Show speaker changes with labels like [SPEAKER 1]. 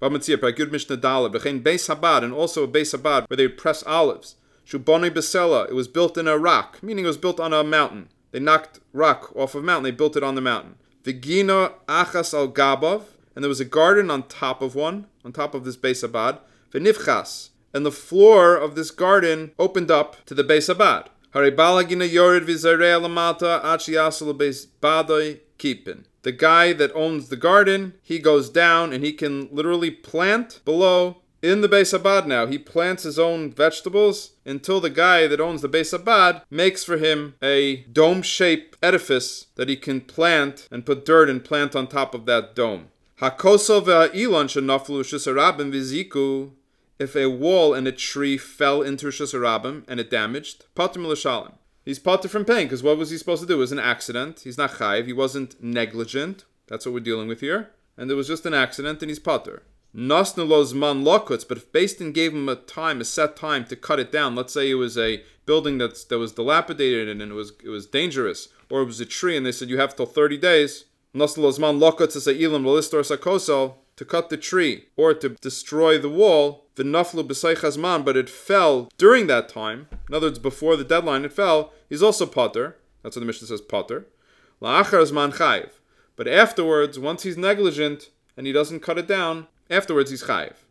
[SPEAKER 1] Bamitzia, Paragud Mishnah Daled, V'chein Beis Habad, and also a Beis Habad where they would press olives. Shuboni Besela, it was built in a rock, meaning it was built on a mountain. They knocked rock off of a mountain, they built it on the mountain. V'gina Achas al Gabav, and there was a garden on top of one, on top of this Beis Habad. V'nifchas, and the floor of this garden opened up to the Beis Habad. Haribalagina Yored V'zarei Lamata Achi Yasal Beis Badoi Kipin. The guy that owns the garden, he goes down and he can literally plant below in the Beis Habad now. He plants his own vegetables until the guy that owns the Beis Habad makes for him a dome-shaped edifice that he can plant and put dirt and plant on top of that dome. Hakosel ve'ilon shenaflu shesarabim v'ziku. If a wall and a tree fell into Rishus Harabim and it damaged, pater milashalim. He's pater from paying, because what was he supposed to do? It was an accident. He's not chayiv. He wasn't negligent. That's what we're dealing with here. And it was just an accident, and he's pater. Nasnu lo zman lokutz, but if Beis Din gave him a set time to cut it down, let's say it was a building that was dilapidated and it was dangerous, or it was a tree and they said you have till 30 days. Nasnu lo zman lokutz is a ilim l'listor sakosel, to cut the tree or to destroy the wall, v'naflu b'sayich hazman, but it fell during that time. In other words, before the deadline it fell. He's also pater. That's what the Mishnah says, pater. La'achar hazman chayiv. But afterwards, once he's negligent and he doesn't cut it down, afterwards he's chayiv.